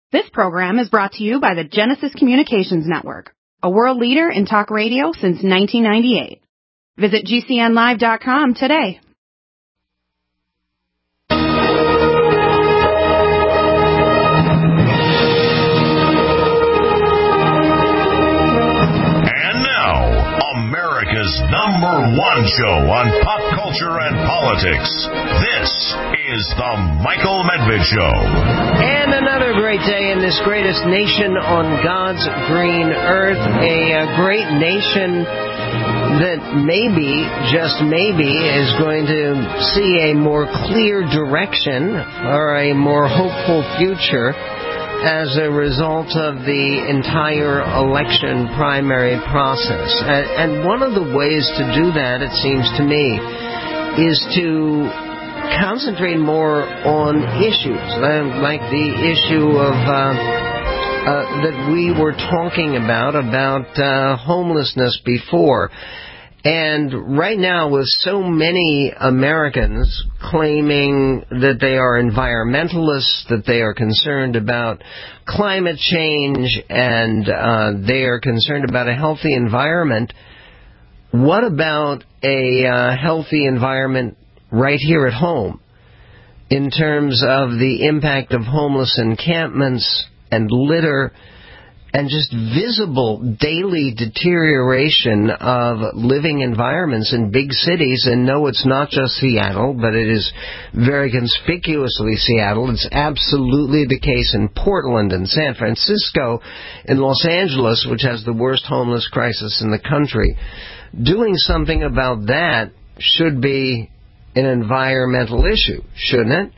This program is brought to you by the Genesis Communications Network, a world leader in talk radio since 1998. Visit GCNlive.com today. America's #1 show on pop culture and politics. This is the Michael Medved Show. And another great day in this greatest nation on God's green earth. A great nation that maybe, just maybe, is going to see a more clear direction or a more hopeful future as a result of the entire election primary process. And one of the ways to do that, it seems to me, is to concentrate more on issues, like the issue of that we were talking about homelessness before. And right now, with so many Americans claiming that they are environmentalists, that they are concerned about climate change, and they are concerned about a healthy environment, what about a healthy environment right here at home in terms of the impact of homeless encampments and litter and just visible daily deterioration of living environments in big cities? And no, it's not just Seattle, but it is very conspicuously Seattle. It's absolutely the case in Portland and San Francisco, in Los Angeles, which has the worst homeless crisis in the country. Doing something about that should be an environmental issue, shouldn't it?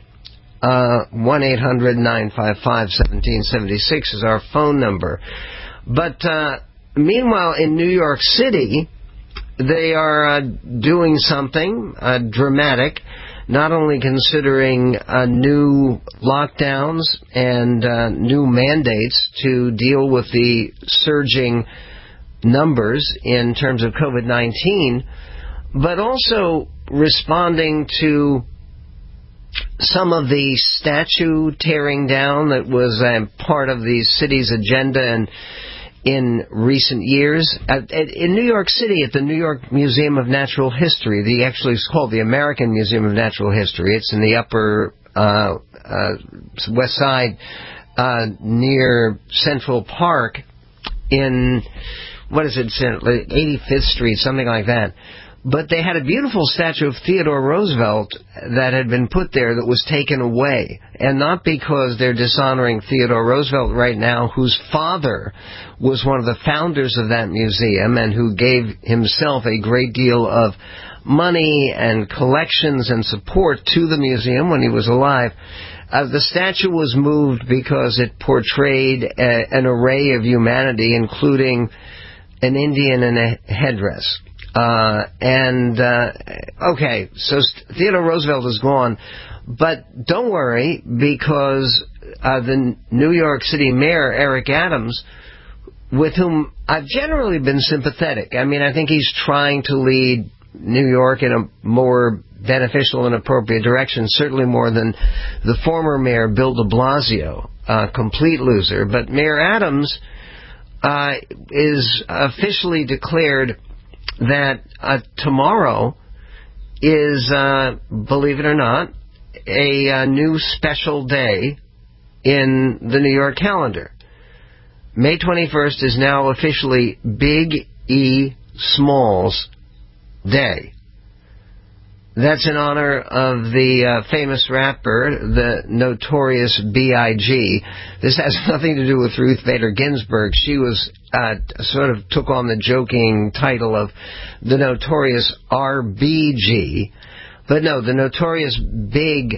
1-800-955-1776 is our phone number. But meanwhile, in New York City, they are doing something dramatic, not only considering new lockdowns and new mandates to deal with the surging numbers in terms of COVID-19, but also responding to some of the statue tearing down that was part of the city's agenda in recent years. In New York City, at the New York Museum of Natural History, actually it's called the American Museum of Natural History. It's in the upper west side near Central Park in, 85th Street, something like that. But they had a beautiful statue of Theodore Roosevelt that had been put there that was taken away. And not because they're dishonoring Theodore Roosevelt right now, whose father was one of the founders of that museum and who gave himself a great deal of money and collections and support to the museum when he was alive. The statue was moved because it portrayed an array of humanity, including an Indian in a headdress. Okay, so Theodore Roosevelt is gone, but don't worry, because the New York City Mayor, Eric Adams, with whom I've generally been sympathetic. I mean, I think he's trying to lead New York in a more beneficial and appropriate direction, certainly more than the former mayor, Bill de Blasio, a complete loser. But Mayor Adams is officially declared that tomorrow is, believe it or not, a new special day in the New York calendar. May 21st is now officially Big E Smalls Day. That's in honor of the famous rapper, the Notorious B.I.G. This has nothing to do with Ruth Bader Ginsburg. She was sort of took on the joking title of the Notorious R.B.G. But no, the Notorious Big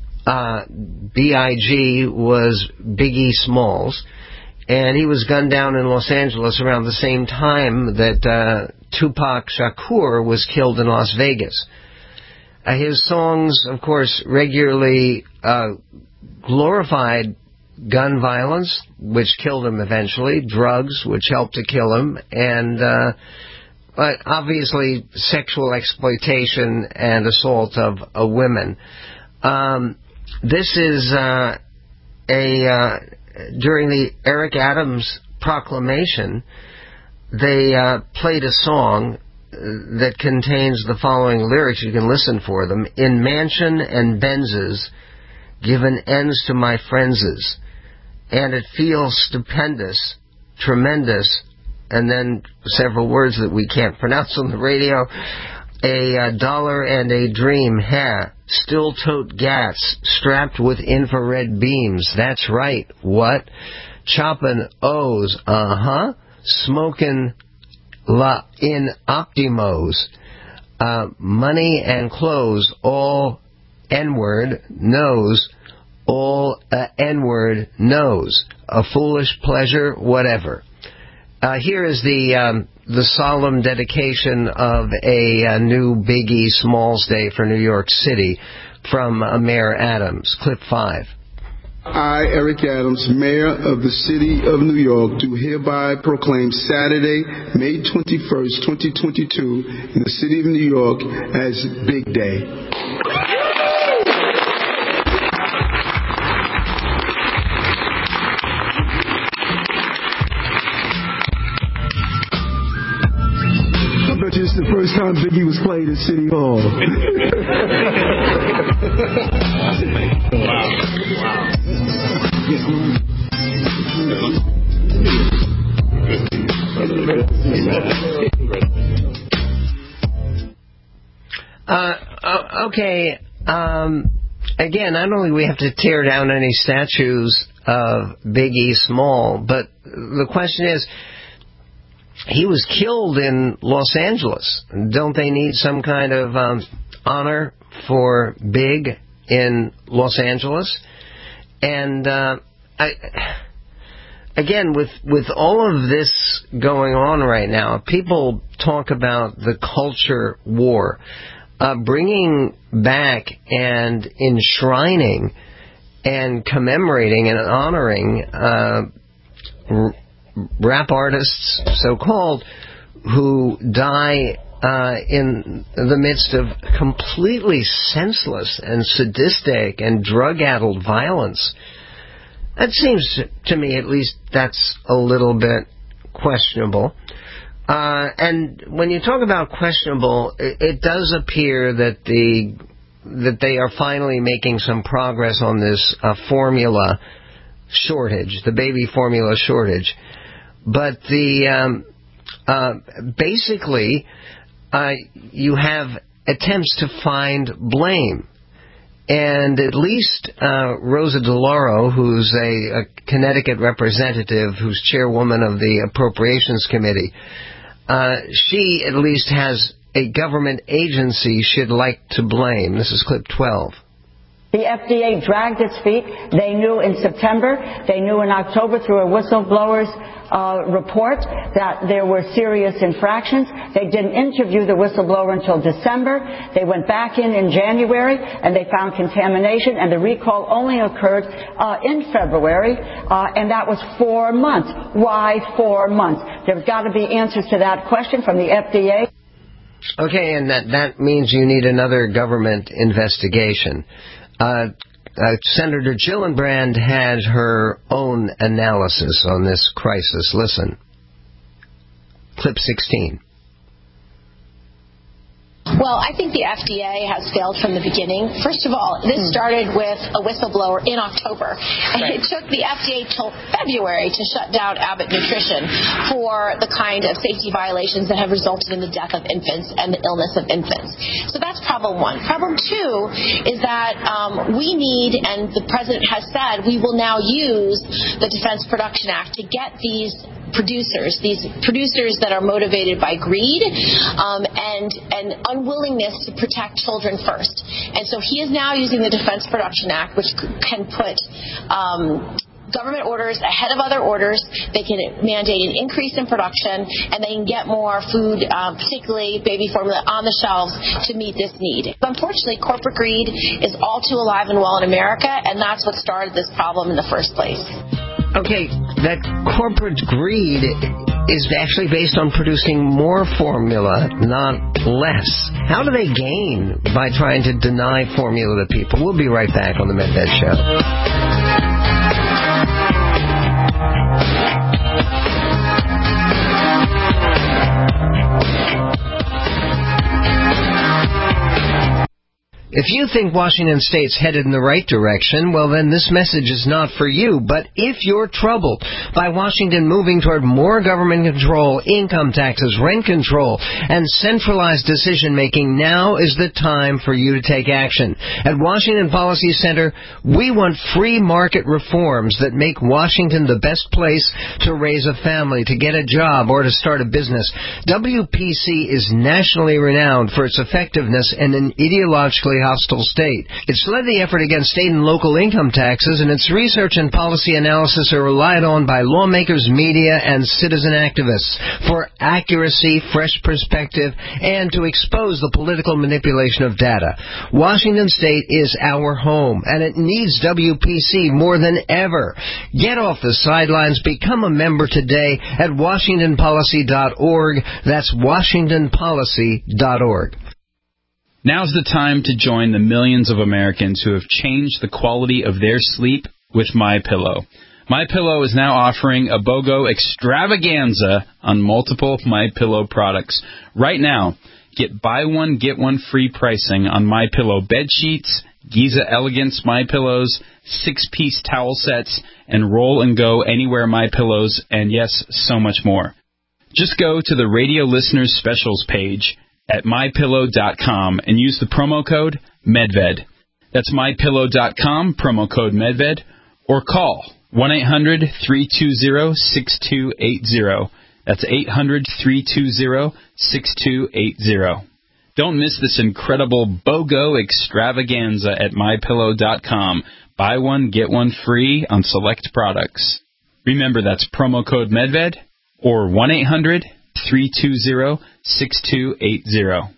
B.I.G. was Biggie Smalls. And he was gunned down in Los Angeles around the same time that Tupac Shakur was killed in Las Vegas. His songs, of course, regularly glorified gun violence, which killed him eventually, drugs, which helped to kill him, and but obviously sexual exploitation and assault of women. This is during the Eric Adams proclamation, they played a song that contains the following lyrics. You can listen for them. In mansion and Benzes, given ends to my friendses, and it feels stupendous, tremendous, and then several words that we can't pronounce on the radio. A dollar and a dream, still tote gas, strapped with infrared beams. That's right, what? Choppin' O's, smoking in Optimos. Money and clothes, all N-word, knows, all N-word knows. A foolish pleasure, whatever. Here is the solemn dedication of a new Biggie Smalls Day for New York City from Mayor Adams. Clip 5. I, Eric Adams, Mayor of the City of New York, do hereby proclaim Saturday, May 21st, 2022, in the City of New York as Big Day. It's the first time Biggie was played at City Hall. Okay. Again, not only do we have to tear down any statues of Biggie Small, but the question is, he was killed in Los Angeles. Don't they need some kind of honor for Big in Los Angeles? And again, with all of this going on right now, people talk about the culture war. Bringing back and enshrining and commemorating and honoring rap artists, so-called, who die in the midst of completely senseless and sadistic and drug-addled violence. That seems to me, at least, that's a little bit questionable. And when you talk about questionable, it does appear that they are finally making some progress on this formula shortage, the baby formula shortage. But basically, you have attempts to find blame. And at least Rosa DeLauro, who's a Connecticut representative, who's chairwoman of the Appropriations Committee, she at least has a government agency she'd like to blame. This is clip 12. The FDA dragged its feet. They knew in September, they knew in October through a whistleblower's report that there were serious infractions. They didn't interview the whistleblower until December. They went back in January, and they found contamination, and the recall only occurred in February, and that was 4 months. Why 4 months? There's got to be answers to that question from the FDA. Okay, and that means you need another government investigation. Senator Gillibrand had her own analysis on this crisis. Listen. Clip 16. Well, I think the FDA has failed from the beginning. First of all, this started with a whistleblower in October. And it took the FDA till February to shut down Abbott Nutrition for the kind of safety violations that have resulted in the death of infants and the illness of infants. So that's problem one. Problem two is that we need, and the President has said, we will now use the Defense Production Act to get these producers that are motivated by greed and unwillingness to protect children first. And so he is now using the Defense Production Act, which can put government orders ahead of other orders. They can mandate an increase in production, and they can get more food, particularly baby formula, on the shelves to meet this need. Unfortunately, corporate greed is all too alive and well in America, and that's what started this problem in the first place. Okay, that corporate greed is actually based on producing more formula, not less. How do they gain by trying to deny formula to people? We'll be right back on the MedVet Show. If you think Washington State's headed in the right direction, well, then this message is not for you. But if you're troubled by Washington moving toward more government control, income taxes, rent control, and centralized decision-making, now is the time for you to take action. At Washington Policy Center, we want free market reforms that make Washington the best place to raise a family, to get a job, or to start a business. WPC is nationally renowned for its effectiveness in an ideologically hostile state. It's led the effort against state and local income taxes, and its research and policy analysis are relied on by lawmakers, media, and citizen activists for accuracy, fresh perspective, and to expose the political manipulation of data. Washington State is our home, and it needs WPC more than ever. Get off the sidelines. Become a member today at WashingtonPolicy.org. That's WashingtonPolicy.org. Now's the time to join the millions of Americans who have changed the quality of their sleep with MyPillow. MyPillow is now offering a BOGO extravaganza on multiple MyPillow products. Right now, get buy one, get one free pricing on MyPillow bed sheets, Giza Elegance MyPillows, 6-piece towel sets, and Roll and Go Anywhere MyPillows, and yes, so much more. Just go to the Radio Listeners Specials page at MyPillow.com and use the promo code MEDVED. That's MyPillow.com, promo code MEDVED, or call 1-800-320-6280. That's 800-320-6280. Don't miss this incredible BOGO extravaganza at MyPillow.com. Buy one, get one free on select products. Remember, that's promo code MEDVED or 1-800-320-6280.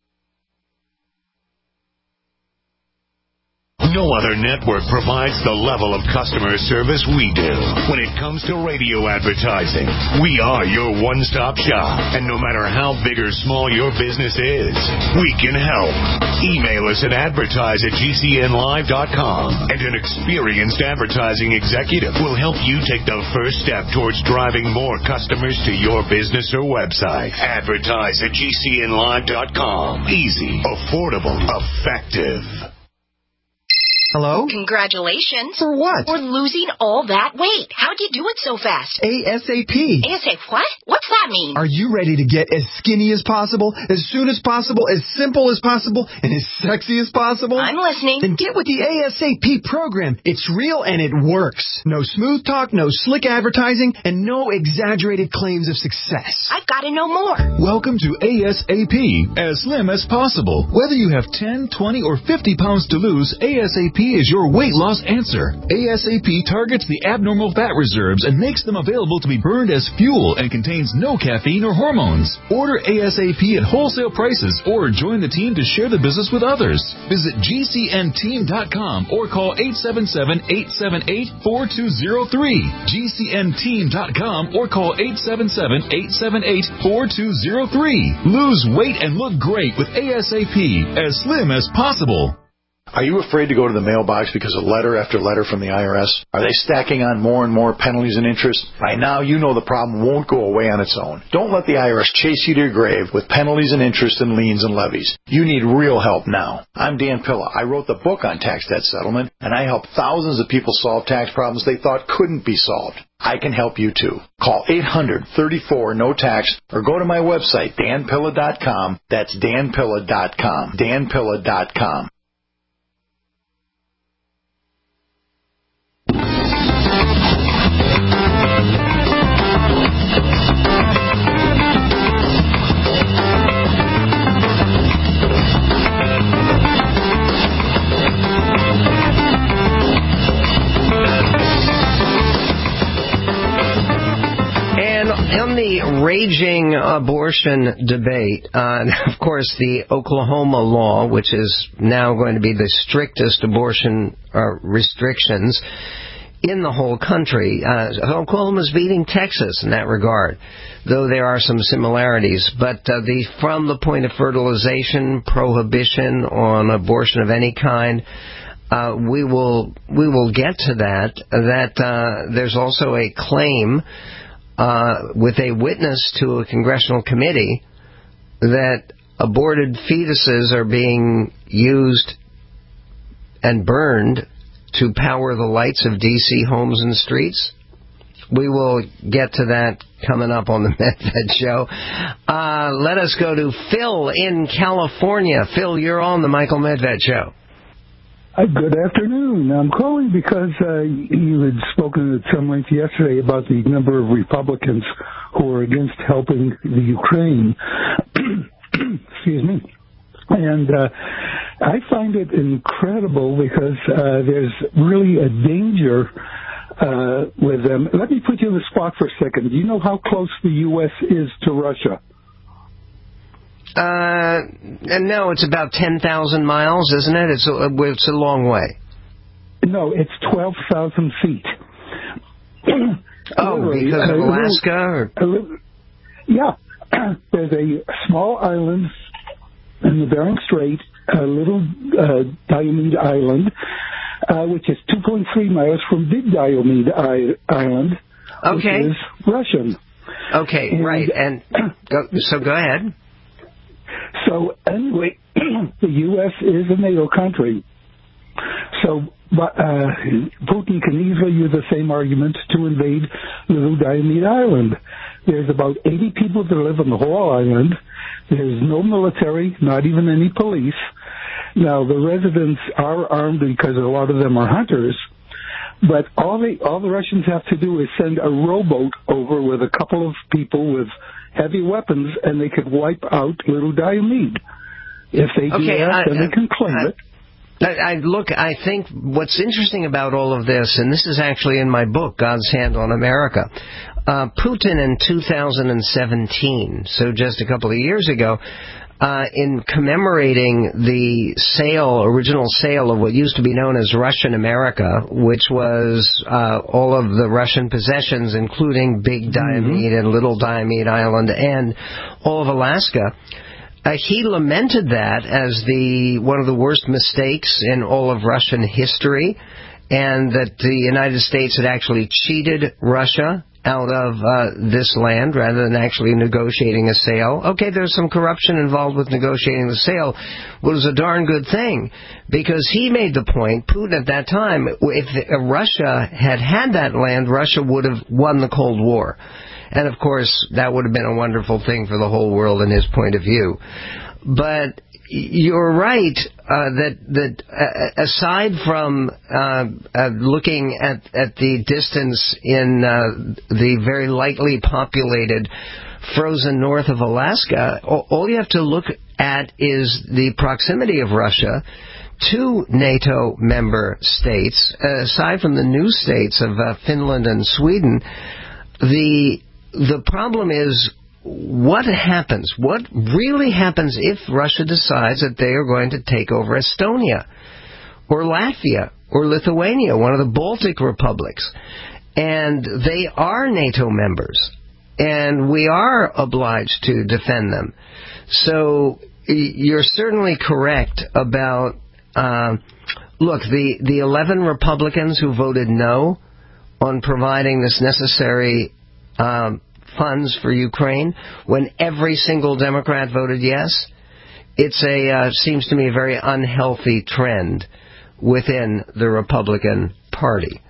No other network provides the level of customer service we do. When it comes to radio advertising, we are your one-stop shop. And no matter how big or small your business is, we can help. Email us at advertise@gcnlive.com, and an experienced advertising executive will help you take the first step towards driving more customers to your business or website. Advertise@gcnlive.com. Easy, affordable, effective. Hello? Congratulations. For what? For losing all that weight. How'd you do it so fast? ASAP. ASAP what? What's that mean? Are you ready to get as skinny as possible, as soon as possible, as simple as possible, and as sexy as possible? I'm listening. Then get with the ASAP program. It's real and it works. No smooth talk, no slick advertising, and no exaggerated claims of success. I've got to know more. Welcome to ASAP, as slim as possible. Whether you have 10, 20, or 50 pounds to lose, ASAP is your weight loss answer. ASAP targets the abnormal fat reserves and makes them available to be burned as fuel and contains no caffeine or hormones. Order ASAP at wholesale prices or join the team to share the business with others. Visit GCNteam.com or call 877-878-4203. GCNteam.com or call 877-878-4203. Lose weight and look great with ASAP, as slim as possible. Are you afraid to go to the mailbox because of letter after letter from the IRS? Are they stacking on more and more penalties and interest? By now, you know the problem won't go away on its own. Don't let the IRS chase you to your grave with penalties and interest and liens and levies. You need real help now. I'm Dan Pilla. I wrote the book on tax debt settlement, and I helped thousands of people solve tax problems they thought couldn't be solved. I can help you too. Call 800-34-NO-TAX or go to my website, danpilla.com. That's danpilla.com. danpilla.com. On the raging abortion debate, of course, the Oklahoma law, which is now going to be the strictest abortion restrictions in the whole country. Oklahoma's beating Texas in that regard, though there are some similarities. But from the point of fertilization, prohibition on abortion of any kind, we will get to that. There's also a claim with a witness to a congressional committee that aborted fetuses are being used and burned to power the lights of D.C. homes and streets? We will get to that coming up on the Medved Show. Let us go to Phil in California. Phil, you're on the Michael Medved Show. Good afternoon. I'm calling because you had spoken at some length yesterday about the number of Republicans who are against helping the Ukraine. Excuse me. And I find it incredible because there's really a danger with them. Let me put you on the spot for a second. Do you know how close the U.S. is to Russia? No, it's about 10,000 miles, isn't it? It's a long way. No, it's 12,000 feet. Oh, because of Alaska? Yeah. There's a small island in the Bering Strait, a little Diomede Island, which is 2.3 miles from Big Diomede Island, which is Russian. Okay, right. And go ahead. So anyway, the U.S. is a NATO country. So Putin can easily use the same argument to invade Little Diomede Island. There's about 80 people that live on the whole island. There's no military, not even any police. Now, the residents are armed because a lot of them are hunters, but all the Russians have to do is send a rowboat over with a couple of people with heavy weapons, and they could wipe out Little Diomede. If they do that, then they can claim it. I think what's interesting about all of this, and this is actually in my book, God's Hand on America, Putin in 2017, so just a couple of years ago, in commemorating the original sale of what used to be known as Russian America, which was all of the Russian possessions, including Big Diomede and Little Diomede Island and all of Alaska, he lamented that as one of the worst mistakes in all of Russian history, and that the United States had actually cheated Russia out of this land rather than actually negotiating a sale. Okay, there's some corruption involved with negotiating the sale, but it was a darn good thing, because he made the point, Putin at that time, if Russia had that land, Russia would have won the Cold War. And, of course, that would have been a wonderful thing for the whole world in his point of view. But you're right that aside from looking at the distance in the very lightly populated frozen north of Alaska, all you have to look at is the proximity of Russia to NATO member states. Aside from the new states of Finland and Sweden, the problem is what happens? What really happens if Russia decides that they are going to take over Estonia or Latvia or Lithuania, one of the Baltic republics? And they are NATO members, and we are obliged to defend them. So you're certainly correct about, look, the 11 Republicans who voted no on providing this necessary funds for Ukraine, when every single Democrat voted yes, it's seems to me a very unhealthy trend within the Republican Party.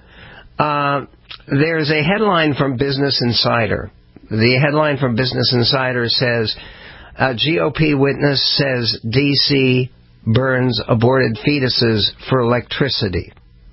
There's a headline from Business Insider. The headline from Business Insider says, GOP witness says D.C. burns aborted fetuses for electricity.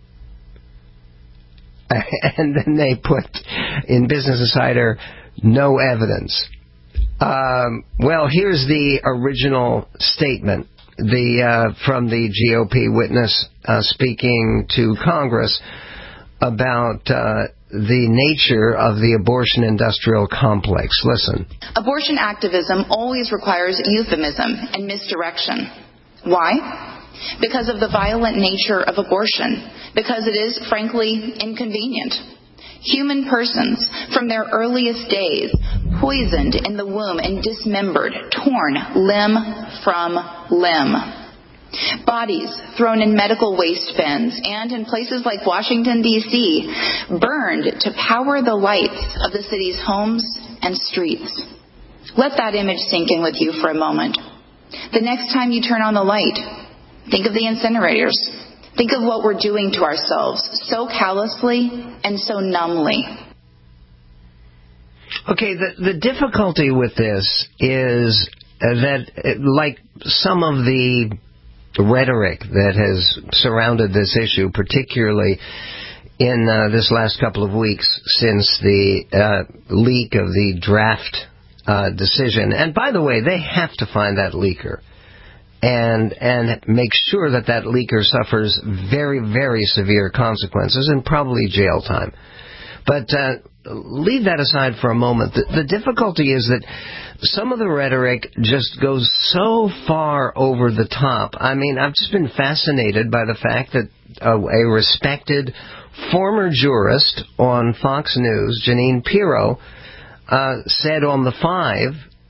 And then they put in Business Insider, no evidence. Well, here's the original statement from the GOP witness speaking to Congress about the nature of the abortion industrial complex. Listen. Abortion activism always requires euphemism and misdirection. Why? Because of the violent nature of abortion. Because it is, frankly, inconvenient. Human persons, from their earliest days, poisoned in the womb and dismembered, torn limb from limb. Bodies thrown in medical waste bins and, in places like Washington, D.C., burned to power the lights of the city's homes and streets. Let that image sink in with you for a moment. The next time you turn on the light, think of the incinerators. Think of what we're doing to ourselves so callously and so numbly. Okay, the difficulty with this is that, like some of the rhetoric that has surrounded this issue, particularly in this last couple of weeks since the leak of the draft decision. And by the way, they have to find that leaker and make sure that leaker suffers very, very severe consequences and probably jail time. But leave that aside for a moment. The difficulty is that some of the rhetoric just goes so far over the top. I mean, I've just been fascinated by the fact that a respected former jurist on Fox News, Jeanine Pirro, said on The Five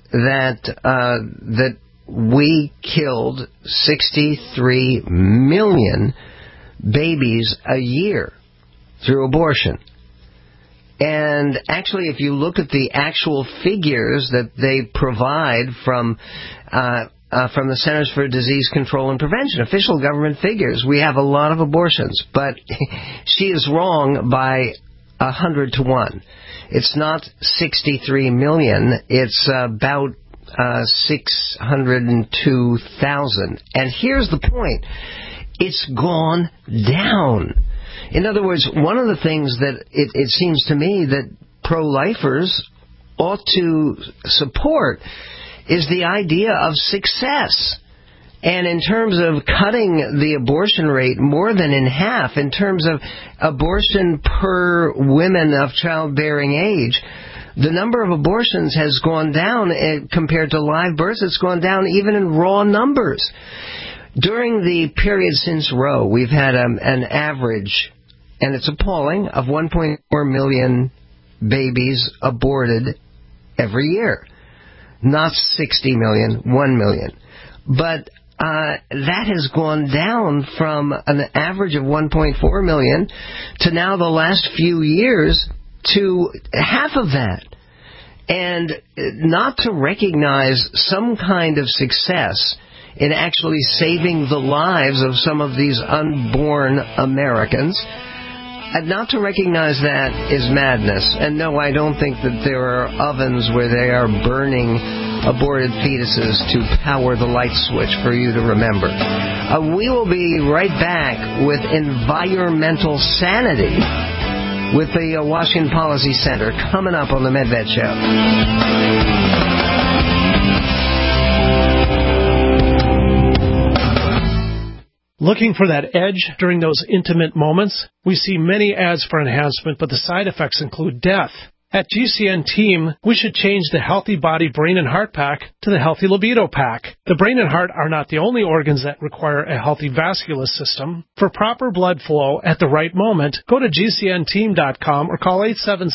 that we killed 63 million babies a year through abortion. And actually, if you look at the actual figures that they provide from the Centers for Disease Control and Prevention, official government figures, we have a lot of abortions. But she is wrong by 100 to 1. It's not 63 million. It's about 602,000. And here's the point. It's gone down. In other words, one of the things that it seems to me that pro-lifers ought to support is the idea of success. And in terms of cutting the abortion rate more than in half, in terms of abortion per women of childbearing age, the number of abortions has gone down compared to live births. It's gone down even in raw numbers. During the period since Roe, we've had an average, and it's appalling, of 1.4 million babies aborted every year. Not 60 million, 1 million. But that has gone down from an average of 1.4 million to now the last few years to half of that. And not to recognize some kind of success in actually saving the lives of some of these unborn Americans, and not to recognize that is madness. And no, I don't think that there are ovens where they are burning aborted fetuses to power the light switch for you to remember. We will be right back with environmental sanity with the Washington Policy Center coming up on the Medved Show. Looking for that edge during those intimate moments? We see many ads for enhancement, but the side effects include death. At GCN Team, we should change the Healthy Body, Brain, and Heart Pack to the Healthy Libido Pack. The brain and heart are not the only organs that require a healthy vascular system. For proper blood flow at the right moment, go to GCNteam.com or call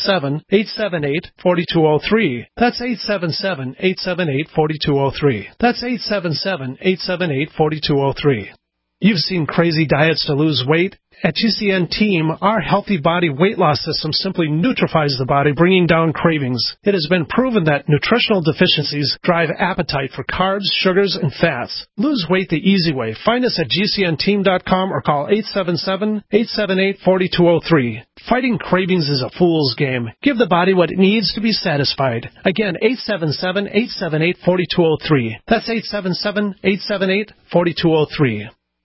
877-878-4203. That's 877-878-4203. That's 877-878-4203. You've seen crazy diets to lose weight. At GCN Team, our Healthy Body weight loss system simply neutralizes the body, bringing down cravings. It has been proven that nutritional deficiencies drive appetite for carbs, sugars, and fats. Lose weight the easy way. Find us at GCNteam.com or call 877-878-4203. Fighting cravings is a fool's game. Give the body what it needs to be satisfied. Again, 877-878-4203. That's 877-878-4203.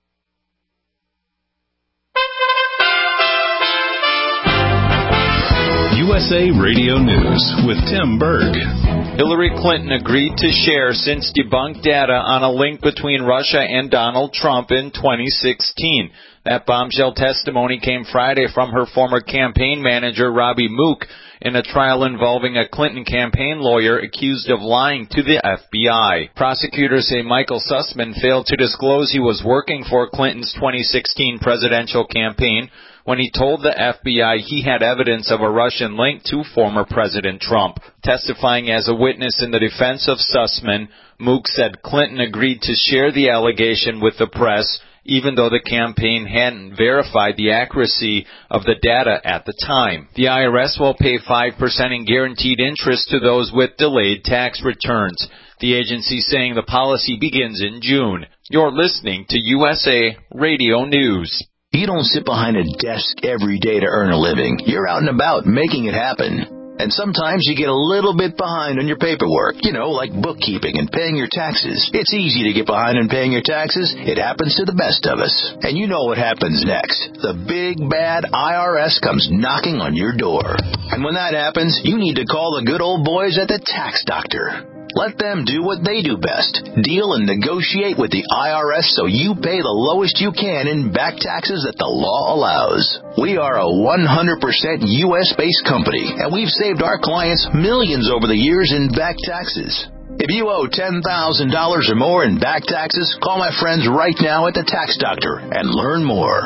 USA Radio News with Tim Berg. Hillary Clinton agreed to share since debunked data on a link between Russia and Donald Trump in 2016. That bombshell testimony came Friday from her former campaign manager, Robbie Mook, in a trial involving a Clinton campaign lawyer accused of lying to the FBI. Prosecutors say Michael Sussman failed to disclose he was working for Clinton's 2016 presidential campaign when he told the FBI he had evidence of a Russian link to former President Trump. Testifying as a witness in the defense of Sussman, Mook said Clinton agreed to share the allegation with the press, even though the campaign hadn't verified the accuracy of the data at the time. The IRS will pay 5% in guaranteed interest to those with delayed tax returns. The agency saying the policy begins in June. You're listening to USA Radio News. You don't sit behind a desk every day to earn a living. You're out and about making it happen. And sometimes you get a little bit behind on your paperwork, like bookkeeping and paying your taxes. It's easy to get behind on paying your taxes. It happens to the best of us. And you know what happens next. The big, bad IRS comes knocking on your door. And when that happens, you need to call the good old boys at the Tax Doctor. Let them do what they do best. Deal and negotiate with the IRS so you pay the lowest you can in back taxes that the law allows. We are a 100% U.S.-based company, and we've saved our clients millions over the years in back taxes. If you owe $10,000 or more in back taxes, call my friends right now at the Tax Doctor and learn more.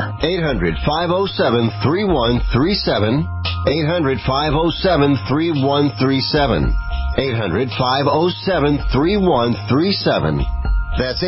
800-507-3137. 800-507-3137. 800-507-3137. That's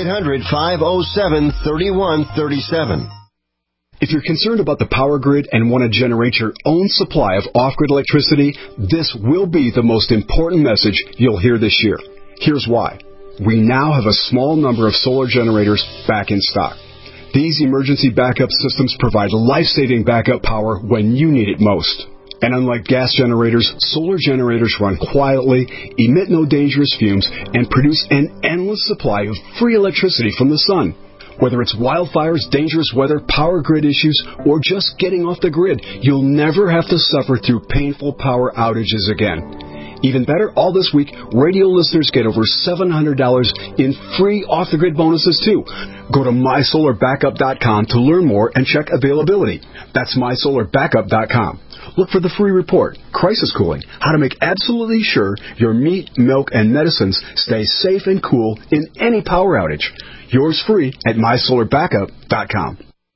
800-507-3137. If you're concerned about the power grid and want to generate your own supply of off-grid electricity, this will be the most important message you'll hear this year. Here's why. We now have a small number of solar generators back in stock. These emergency backup systems provide life-saving backup power when you need it most. And unlike gas generators, solar generators run quietly, emit no dangerous fumes, and produce an endless supply of free electricity from the sun. Whether it's wildfires, dangerous weather, power grid issues, or just getting off the grid, you'll never have to suffer through painful power outages again. Even better, all this week, radio listeners get over $700 in free off-the-grid bonuses, too. Go to mysolarbackup.com to learn more and check availability. That's mysolarbackup.com. Look for the free report, Crisis Cooling, how to make absolutely sure your meat, milk, and medicines stay safe and cool in any power outage. Yours free at mysolarbackup.com.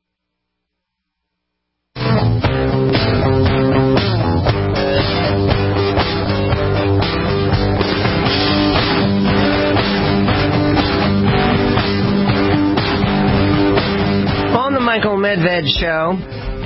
On the Michael Medved Show,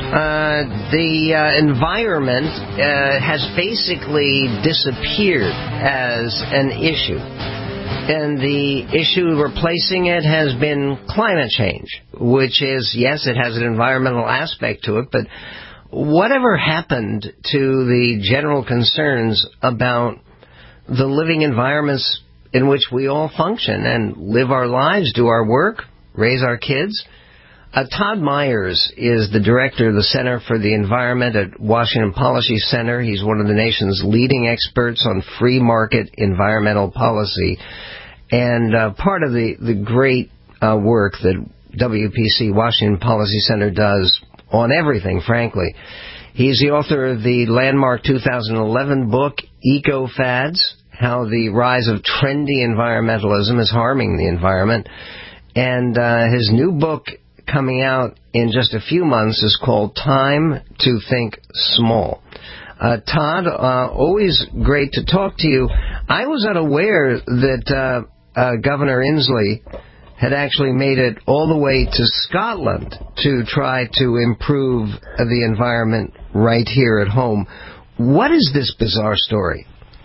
the environment has basically disappeared as an issue. And the issue replacing it has been climate change, which is, yes, it has an environmental aspect to it, but whatever happened to the general concerns about the living environments in which we all function and live our lives, do our work, raise our kids? Todd Myers is the director of the Center for the Environment at Washington Policy Center. He's one of the nation's leading experts on free market environmental policy. And part of the great work that WPC, Washington Policy Center, does on everything, frankly. He's the author of the landmark 2011 book, Eco-Fads, How the Rise of Trendy Environmentalism is Harming the Environment. And his new book, coming out in just a few months, is called Time to Think Small. Todd, always great to talk to you. I was unaware that Governor Inslee had actually made it all the way to Scotland to try to improve the environment right here at home. What is this bizarre story?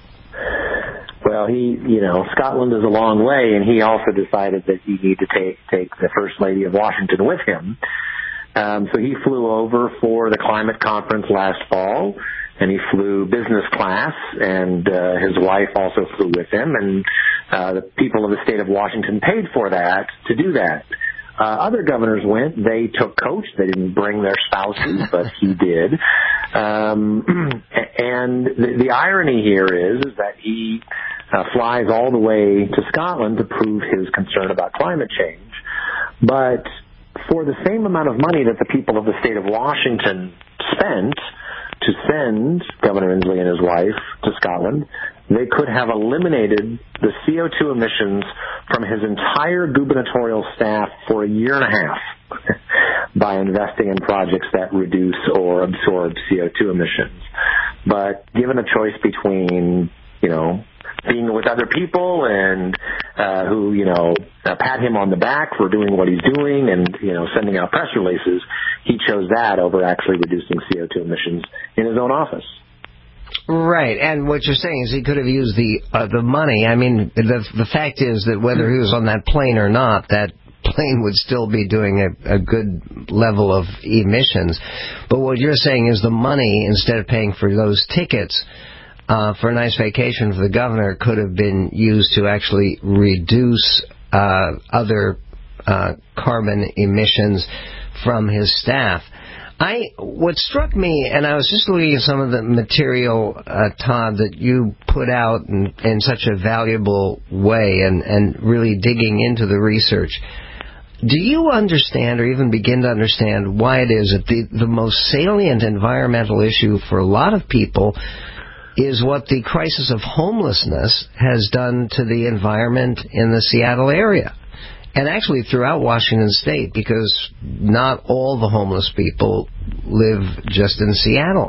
Well, Scotland is a long way, and he also decided that he needed to take the First Lady of Washington with him. So he flew over for the climate conference last fall, and he flew business class, and his wife also flew with him, and the people of the state of Washington paid for that to do that. Other governors went. They took coach. They didn't bring their spouses, but he did. And the irony here is that he flies all the way to Scotland to prove his concern about climate change. But for the same amount of money that the people of the state of Washington spent to send Governor Inslee and his wife to Scotland, they could have eliminated the CO2 emissions from his entire gubernatorial staff for a year and a half by investing in projects that reduce or absorb CO2 emissions. But given a choice between, being with other people and who, pat him on the back for doing what he's doing and, sending out press releases, he chose that over actually reducing CO2 emissions in his own office. Right, and what you're saying is he could have used the money. I mean, the fact is that whether he was on that plane or not, that plane would still be doing a good level of emissions. But what you're saying is the money, instead of paying for those tickets for a nice vacation for the governor, could have been used to actually reduce other carbon emissions from his staff. What struck me, and I was just looking at some of the material, Todd, that you put out in such a valuable way and really digging into the research. Do you understand or even begin to understand why it is that the most salient environmental issue for a lot of people is what the crisis of homelessness has done to the environment in the Seattle area? And actually throughout Washington State, because not all the homeless people live just in Seattle.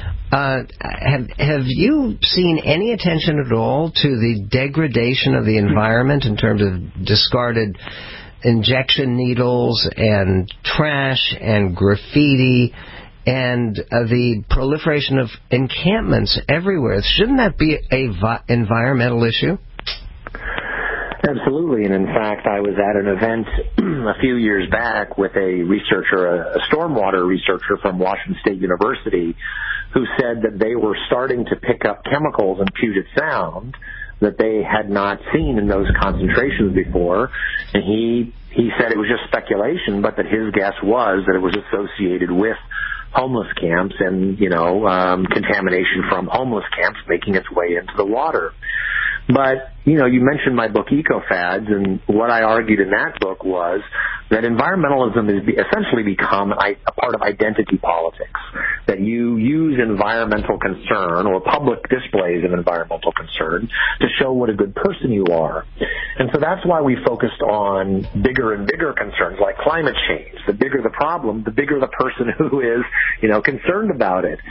Have you seen any attention at all to the degradation of the environment in terms of discarded injection needles and trash and graffiti and the proliferation of encampments everywhere? Shouldn't that be an environmental issue? Absolutely, and in fact, I was at an event a few years back with a researcher, a stormwater researcher from Washington State University, who said that they were starting to pick up chemicals in Puget Sound that they had not seen in those concentrations before, and he said it was just speculation, but that his guess was that it was associated with homeless camps and, contamination from homeless camps making its way into the water. But, you mentioned my book, Eco-Fads, and what I argued in that book was that environmentalism has essentially become a part of identity politics, that you use environmental concern or public displays of environmental concern to show what a good person you are. And so that's why we focused on bigger and bigger concerns like climate change. The bigger the problem, the bigger the person who is, concerned about it.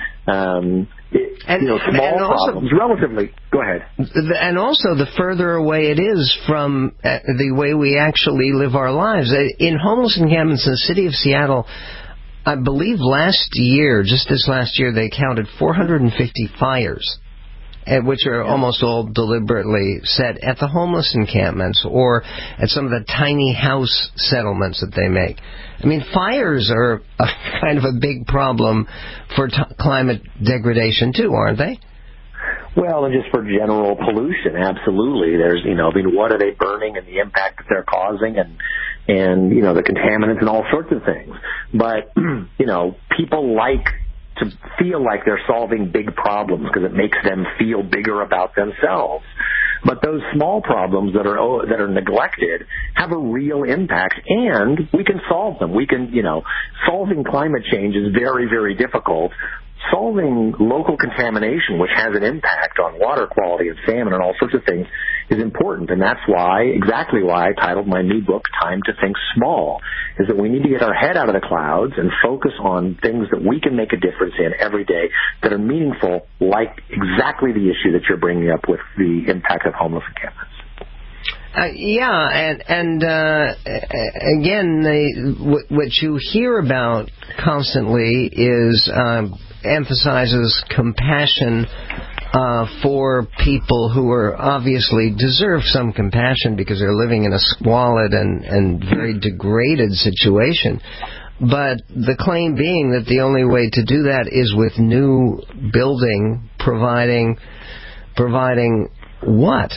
Small problems, relatively. Go ahead. And also, the further away it is from the way we actually live our lives. In homeless encampments in the city of Seattle, I believe just this last year, they counted 450 fires, which are almost all deliberately set at the homeless encampments or at some of the tiny house settlements that they make. I mean, fires are kind of a big problem for climate degradation too, aren't they? Well, and just for general pollution, absolutely. There's, what are they burning and the impact that they're causing and the contaminants and all sorts of things. But, people like to feel like they're solving big problems because it makes them feel bigger about themselves. But those small problems that are neglected have a real impact, and we can solve them. We can, solving climate change is very, very difficult. Solving local contamination, which has an impact on water quality and salmon and all sorts of things, is important. And that's exactly why I titled my new book, Time to Think Small, is that we need to get our head out of the clouds and focus on things that we can make a difference in every day that are meaningful, like exactly the issue that you're bringing up with the impact of homeless encampments. Again, what you hear about constantly is emphasizes compassion for people who are obviously deserve some compassion because they're living in a squalid and very degraded situation. But the claim being that the only way to do that is with new building, providing what?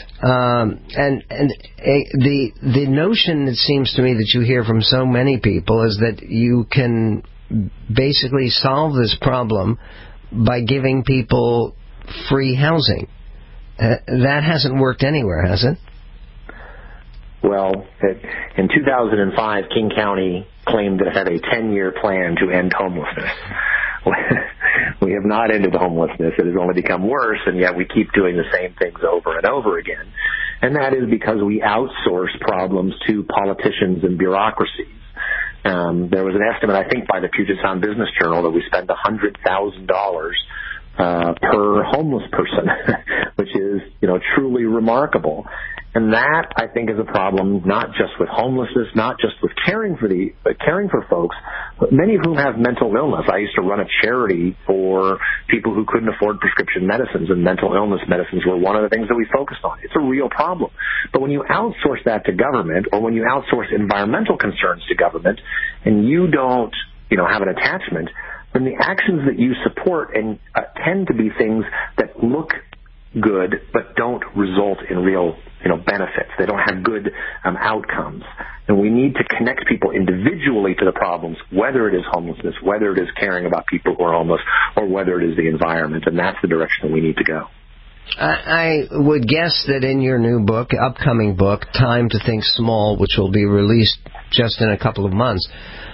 The notion, it seems to me, that you hear from so many people is that you can basically solve this problem by giving people free housing. That hasn't worked anywhere, has it? Well, in 2005, King County claimed that it had a 10-year plan to end homelessness. We have not ended homelessness. It has only become worse, and yet we keep doing the same things over and over again. And that is because we outsource problems to politicians and bureaucracies. There was an estimate, I think, by the Puget Sound Business Journal that we spend $100,000 per homeless person, which is, truly remarkable. And that, I think, is a problem not just with homelessness, not just with caring for folks, but many of whom have mental illness. I used to run a charity for people who couldn't afford prescription medicines, and mental illness medicines were one of the things that we focused on. It's a real problem. But when you outsource that to government, or when you outsource environmental concerns to government, and you don't, have an attachment, then the actions that you support and tend to be things that look good but don't result in real benefits. They don't have good outcomes. And we need to connect people individually to the problems, whether it is homelessness, whether it is caring about people who are homeless, or whether it is the environment. And that's the direction that we need to go. I would guess that in your new book, upcoming book, Time to Think Small, which will be released just in a couple of months,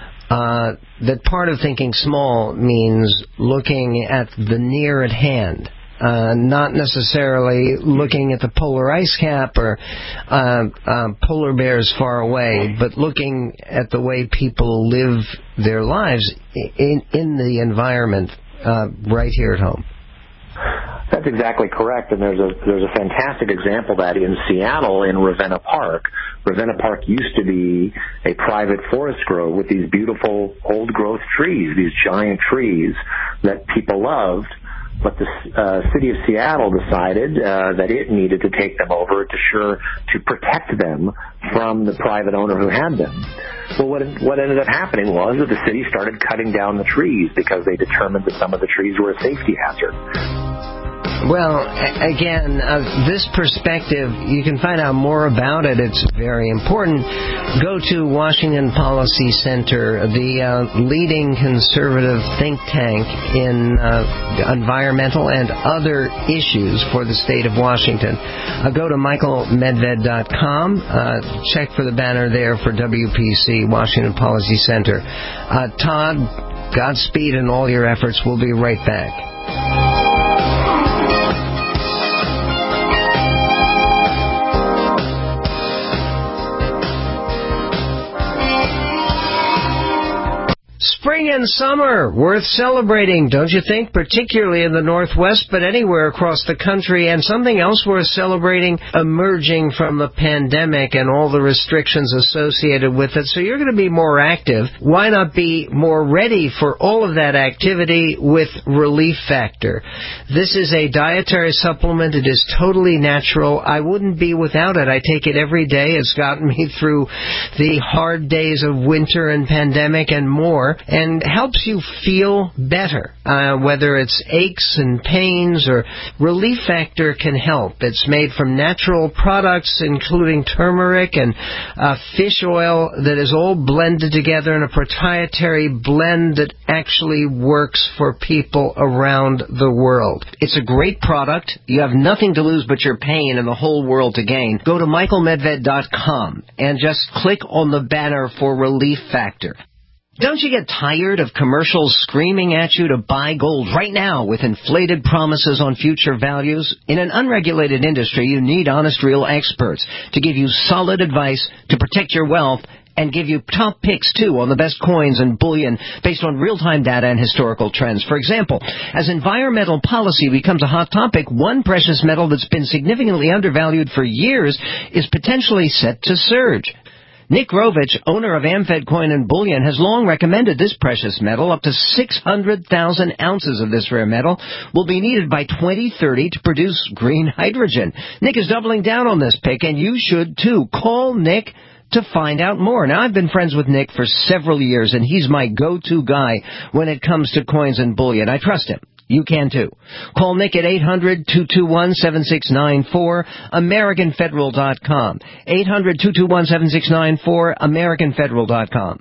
that part of thinking small means looking at the near at hand. Not necessarily looking at the polar ice cap or polar bears far away, but looking at the way people live their lives in the environment right here at home. That's exactly correct, and there's a fantastic example of that in Seattle in Ravenna Park. Ravenna Park used to be a private forest grove with these beautiful old-growth trees, these giant trees that people loved. But the city of Seattle decided that it needed to take them over to protect them from the private owner who had them. Well, what ended up happening was that the city started cutting down the trees because they determined that some of the trees were a safety hazard. Well, again, this perspective, you can find out more about it. It's very important. Go to Washington Policy Center, the leading conservative think tank in environmental and other issues for the state of Washington. Go to michaelmedved.com. Check for the banner there for WPC, Washington Policy Center. Todd, Godspeed in all your efforts. We'll be right back. Spring and summer, worth celebrating, don't you think? Particularly in the Northwest, but anywhere across the country. And something else worth celebrating, emerging from the pandemic and all the restrictions associated with it. So you're going to be more active. Why not be more ready for all of that activity with Relief Factor? This is a dietary supplement. It is totally natural. I wouldn't be without it. I take it every day. It's gotten me through the hard days of winter and pandemic and more, and helps you feel better, whether it's aches and pains or Relief Factor can help. It's made from natural products, including turmeric and fish oil that is all blended together in a proprietary blend that actually works for people around the world. It's a great product. You have nothing to lose but your pain and the whole world to gain. Go to michaelmedved.com and just click on the banner for Relief Factor. Don't you get tired of commercials screaming at you to buy gold right now with inflated promises on future values? In an unregulated industry, you need honest, real experts to give you solid advice to protect your wealth and give you top picks, too, on the best coins and bullion based on real-time data and historical trends. For example, as environmental policy becomes a hot topic, one precious metal that's been significantly undervalued for years is potentially set to surge. Nick Rovich, owner of Amfed Coin and Bullion, has long recommended this precious metal. Up to 600,000 ounces of this rare metal will be needed by 2030 to produce green hydrogen. Nick is doubling down on this pick, and you should too. Call Nick to find out more. Now, I've been friends with Nick for several years, and he's my go-to guy when it comes to coins and bullion. I trust him. You can, too. Call Nick at 800-221-7694, AmericanFederal.com. 800-221-7694, AmericanFederal.com.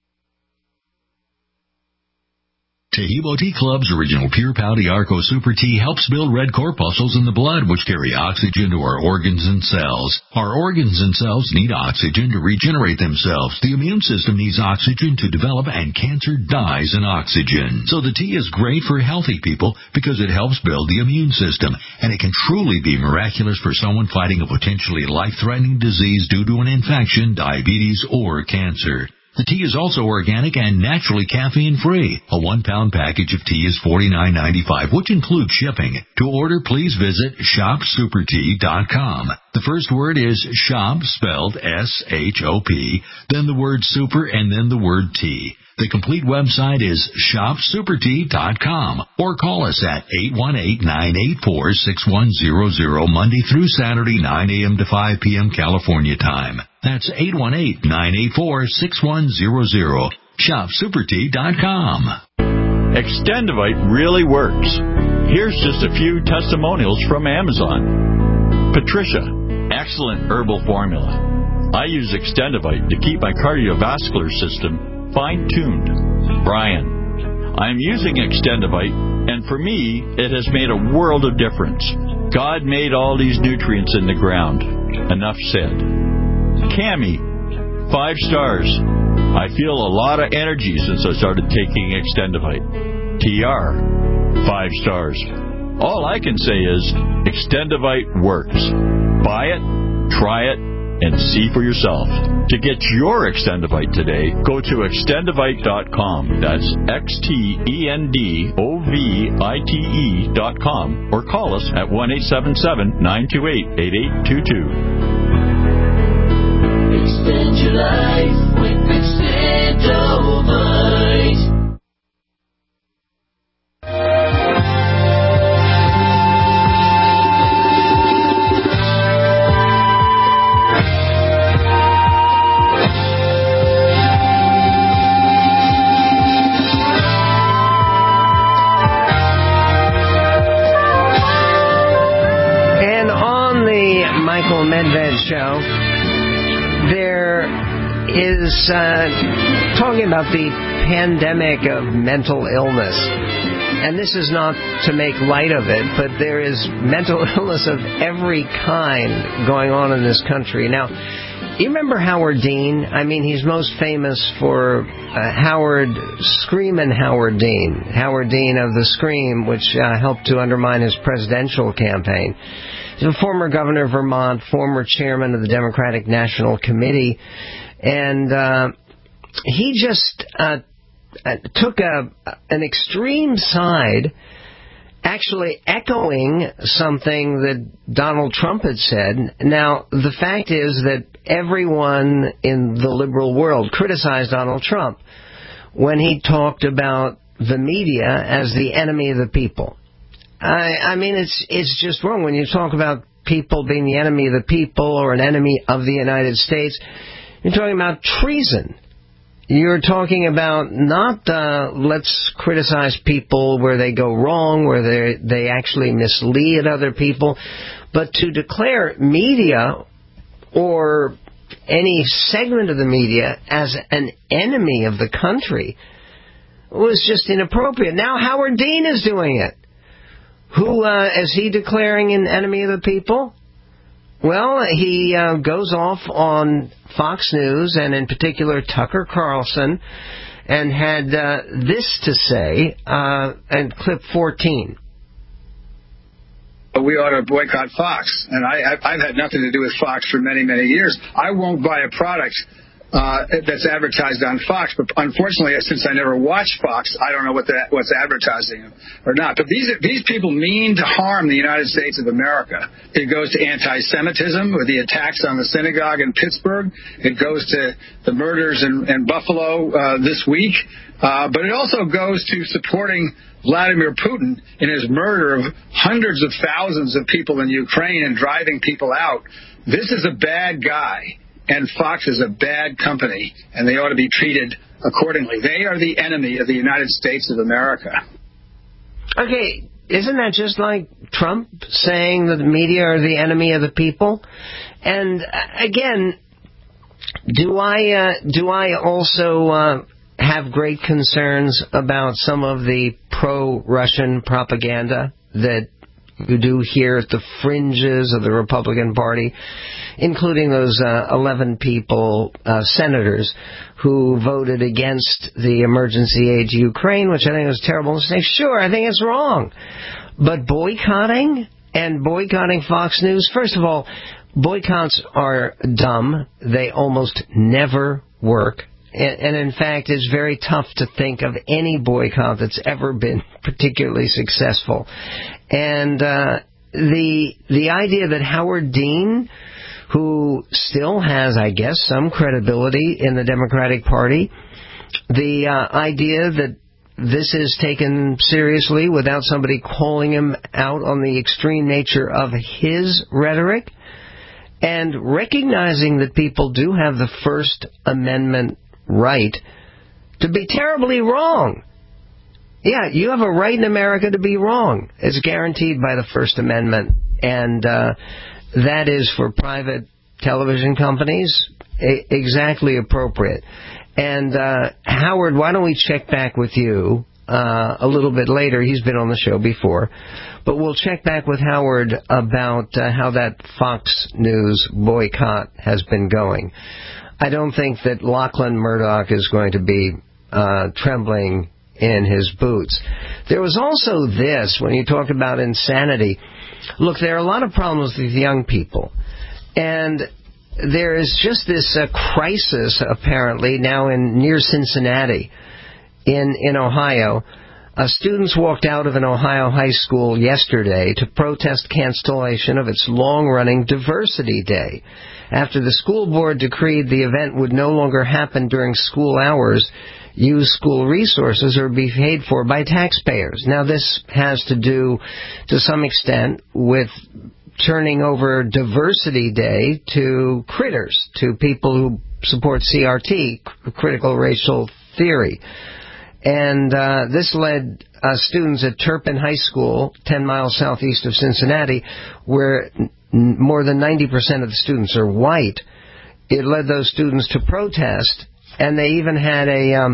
Tehebo Tea Club's original Pure Pouty Arco Super Tea helps build red corpuscles in the blood, which carry oxygen to our organs and cells. Our organs and cells need oxygen to regenerate themselves. The immune system needs oxygen to develop, and cancer dies in oxygen. So the tea is great for healthy people because it helps build the immune system, and it can truly be miraculous for someone fighting a potentially life-threatening disease due to an infection, diabetes, or cancer. The tea is also organic and naturally caffeine-free. A 1-pound package of tea is $49.95, which includes shipping. To order, please visit shopsupertea.com. The first word is shop, spelled S-H-O-P, then the word super, and then the word tea. The complete website is shopsupertea.com, or call us at 818-984-6100 Monday through Saturday, 9 a.m. to 5 p.m. California time. That's 818-984-6100. Shopsupertea.com. Extendivite really works. Here's just a few testimonials from Amazon. Patricia, excellent herbal formula. I use Extendivite to keep my cardiovascular system fine-tuned. Brian, I'm using Extendivite, and for me, it has made a world of difference. God made all these nutrients in the ground. Enough said. Cammie, 5 stars. I feel a lot of energy since I started taking Extendivite. TR, 5 stars. All I can say is Extendivite works. Buy it, try it, and see for yourself. To get your Extendivite today, go to extendivite.com. That's XTENDOVITE.com, or call us at 1-877-928-8822. Extend your life with Extendivite. Michael Medved show, there is talking about the pandemic of mental illness. And this is not to make light of it, but there is mental illness of every kind going on in this country. Now, you remember Howard Dean? I mean, he's most famous for Screamin' Howard Dean. Howard Dean of the Scream, which helped to undermine his presidential campaign. He's a former governor of Vermont, former chairman of the Democratic National Committee, and he just took an extreme side, actually echoing something that Donald Trump had said. Now, the fact is that everyone in the liberal world criticized Donald Trump when he talked about the media as the enemy of the people. I mean, it's just wrong. When you talk about people being the enemy of the people or an enemy of the United States, you're talking about treason. You're talking about not let's criticize people where they go wrong, where they actually mislead other people, but to declare media or any segment of the media as an enemy of the country was just inappropriate. Now Howard Dean is doing it. Who is he declaring an enemy of the people? Well, he goes off on Fox News, and in particular Tucker Carlson, and had this to say, and clip 14. We ought to boycott Fox, and I've had nothing to do with Fox for many, many years. I won't buy a product that's advertised on Fox, but unfortunately, since I never watched Fox, I don't know what's advertising or not. But these people mean to harm the United States of America. It goes to anti-Semitism with the attacks on the synagogue in Pittsburgh. It goes to the murders in Buffalo this week. But it also goes to supporting Vladimir Putin in his murder of hundreds of thousands of people in Ukraine and driving people out. This is a bad guy. And Fox is a bad company, and they ought to be treated accordingly. They are the enemy of the United States of America. Okay, isn't that just like Trump saying that the media are the enemy of the people? And again, do I also have great concerns about some of the pro-Russian propaganda that you do hear at the fringes of the Republican Party, including those 11 people, senators, who voted against the emergency aid to Ukraine, which I think was a terrible mistake. Sure, I think it's wrong. But boycotting Fox News, first of all, boycotts are dumb. They almost never work. And in fact, it's very tough to think of any boycott that's ever been particularly successful. And the idea that Howard Dean, who still has, I guess, some credibility in the Democratic Party, the idea that this is taken seriously without somebody calling him out on the extreme nature of his rhetoric, and recognizing that people do have the First Amendment right to be terribly wrong. Yeah, you have a right in America to be wrong. It's guaranteed by the First Amendment, and that is for private television companies exactly appropriate. And Howard, why don't we check back with you a little bit later? He's been on the show before. But we'll check back with Howard about how that Fox News boycott has been going. I don't think that Lachlan Murdoch is going to be trembling in his boots. There was also this, when you talk about insanity. Look, there are a lot of problems with young people. And there is just this crisis, apparently, now near Cincinnati in Ohio. Students walked out of an Ohio high school yesterday to protest cancellation of its long-running Diversity Day. After the school board decreed the event would no longer happen during school hours, use school resources, or be paid for by taxpayers. Now, this has to do, to some extent, with turning over Diversity Day to critters, to people who support CRT, critical racial theory. And this led students at Turpin High School, 10 miles southeast of Cincinnati, where more than 90% of the students are white. It led those students to protest, and they even had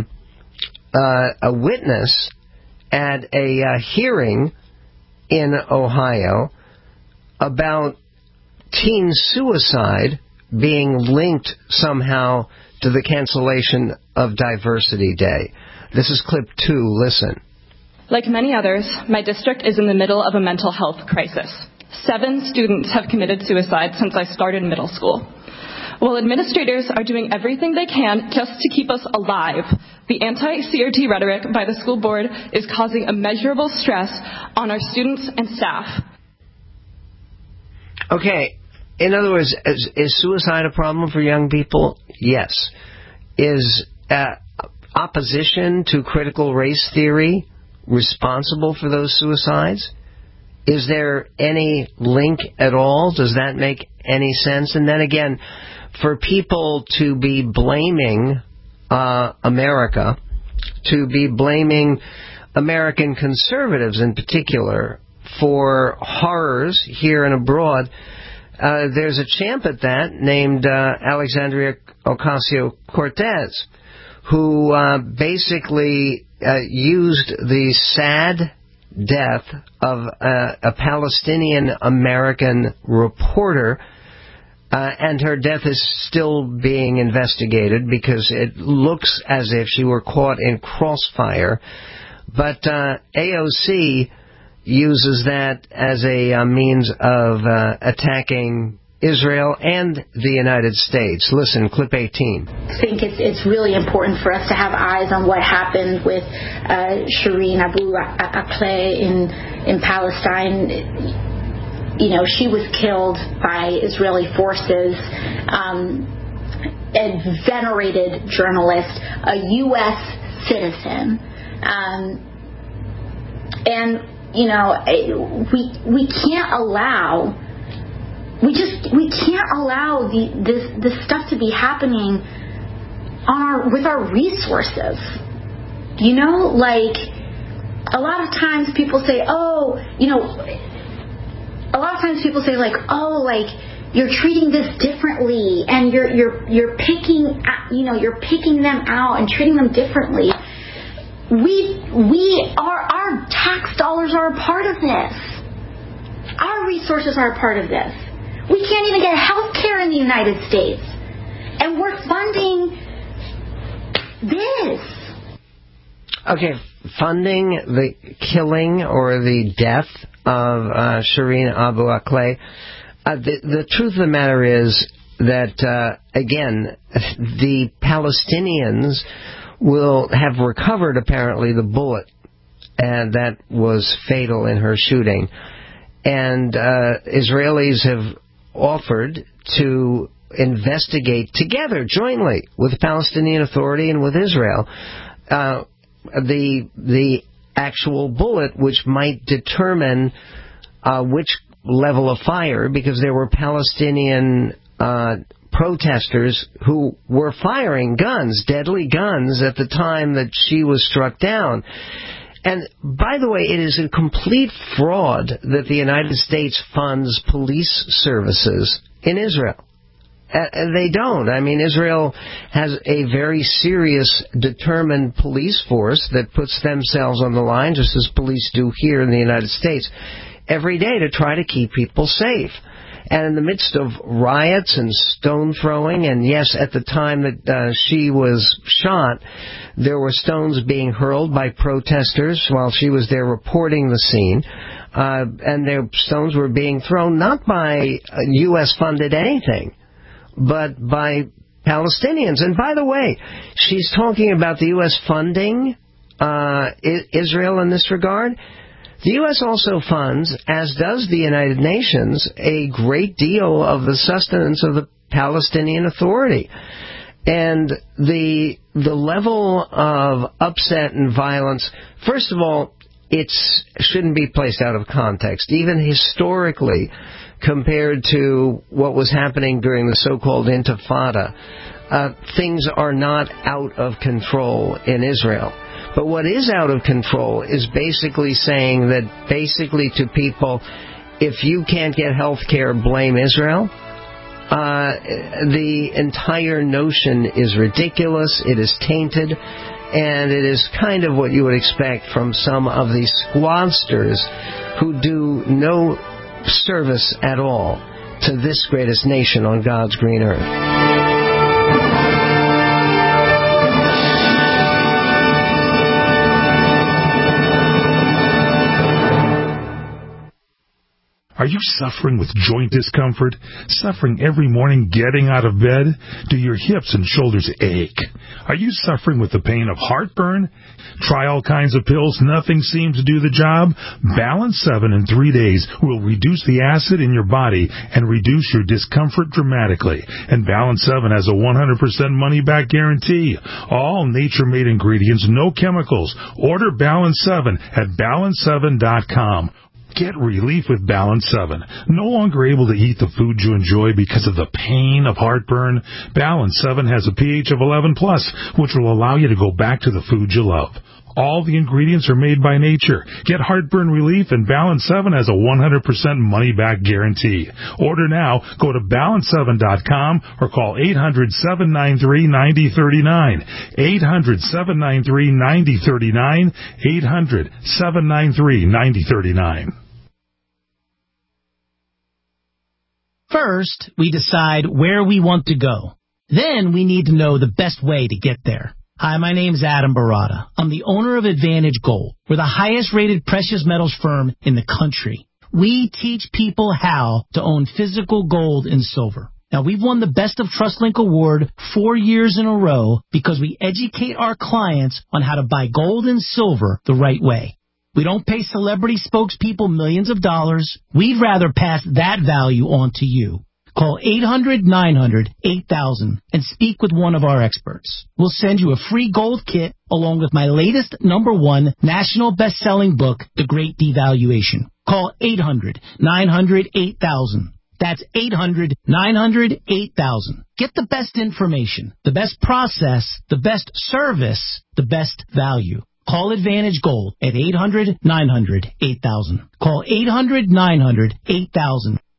a witness at a hearing in Ohio about teen suicide being linked somehow to the cancellation of Diversity Day. This is clip 2. Listen. Like many others, my district is in the middle of a mental health crisis. 7 students have committed suicide since I started middle school. While administrators are doing everything they can just to keep us alive, the anti-CRT rhetoric by the school board is causing immeasurable stress on our students and staff. Okay, in other words, is suicide a problem for young people? Yes. Is opposition to critical race theory responsible for those suicides? Is there any link at all? Does that make any sense? And then again, for people to be blaming America, to be blaming American conservatives in particular for horrors here and abroad, there's a champ at that named Alexandria Ocasio-Cortez, who basically used the sad death of a Palestinian-American reporter, and her death is still being investigated because it looks as if she were caught in crossfire. But AOC uses that as a means of attacking Israel and the United States. Listen, clip 18. I think it's really important for us to have eyes on what happened with Shireen Abu Akleh in Palestine. You know, she was killed by Israeli forces. A venerated journalist, a U.S. citizen, and you know, we can't allow. We can't allow this stuff to be happening with our resources. You know, like a lot of times people say, you're treating this differently, and you're picking them out and treating them differently. Our tax dollars are a part of this. Our resources are a part of this. We can't even get health care in the United States. And we're funding this. Okay, funding the killing or the death of Shireen Abu Akleh. The truth of the matter is that, again, the Palestinians will have recovered, apparently, the bullet and that was fatal in her shooting. And Israelis have offered to investigate together, jointly, with the Palestinian Authority and with Israel, the actual bullet, which might determine which level of fire, because there were Palestinian protesters who were firing guns, deadly guns, at the time that she was struck down. And, by the way, it is a complete fraud that the United States funds police services in Israel. They don't. I mean, Israel has a very serious, determined police force that puts themselves on the line, just as police do here in the United States, every day to try to keep people safe. And in the midst of riots and stone throwing, and yes, at the time that she was shot, there were stones being hurled by protesters while she was there reporting the scene. And their stones were being thrown not by U.S.-funded anything, but by Palestinians. And by the way, she's talking about the U.S. funding Israel in this regard. The U.S. also funds, as does the United Nations, a great deal of the sustenance of the Palestinian Authority. And the level of upset and violence, first of all, it shouldn't be placed out of context. Even historically, compared to what was happening during the so-called Intifada, things are not out of control in Israel. But what is out of control is basically saying that basically to people, if you can't get health care, blame Israel. The entire notion is ridiculous, it is tainted, and it is kind of what you would expect from some of these squadsters who do no service at all to this greatest nation on God's green earth. Are you suffering with joint discomfort? Suffering every morning getting out of bed? Do your hips and shoulders ache? Are you suffering with the pain of heartburn? Try all kinds of pills. Nothing seems to do the job? Balance 7 in 3 days will reduce the acid in your body and reduce your discomfort dramatically. And Balance 7 has a 100% money-back guarantee. All nature-made ingredients, no chemicals. Order Balance 7 at balance7.com. Get relief with Balance 7. No longer able to eat the food you enjoy because of the pain of heartburn? Balance 7 has a pH of 11+, which will allow you to go back to the food you love. All the ingredients are made by nature. Get heartburn relief, and Balance 7 has a 100% money-back guarantee. Order now. Go to balance7.com or call 800-793-9039. 800-793-9039. 800-793-9039. First, we decide where we want to go. Then we need to know the best way to get there. Hi, my name's Adam Barata. I'm the owner of Advantage Gold. We're the highest-rated precious metals firm in the country. We teach people how to own physical gold and silver. Now, we've won the Best of TrustLink Award 4 years in a row because we educate our clients on how to buy gold and silver the right way. We don't pay celebrity spokespeople millions of dollars. We'd rather pass that value on to you. Call 800-900-8000 and speak with one of our experts. We'll send you a free gold kit along with my latest #1 national best-selling book, The Great Devaluation. Call 800-900-8000. That's 800-900-8000. Get the best information, the best process, the best service, the best value. Call Advantage Gold at 800-900-8000. Call 800-900-8000.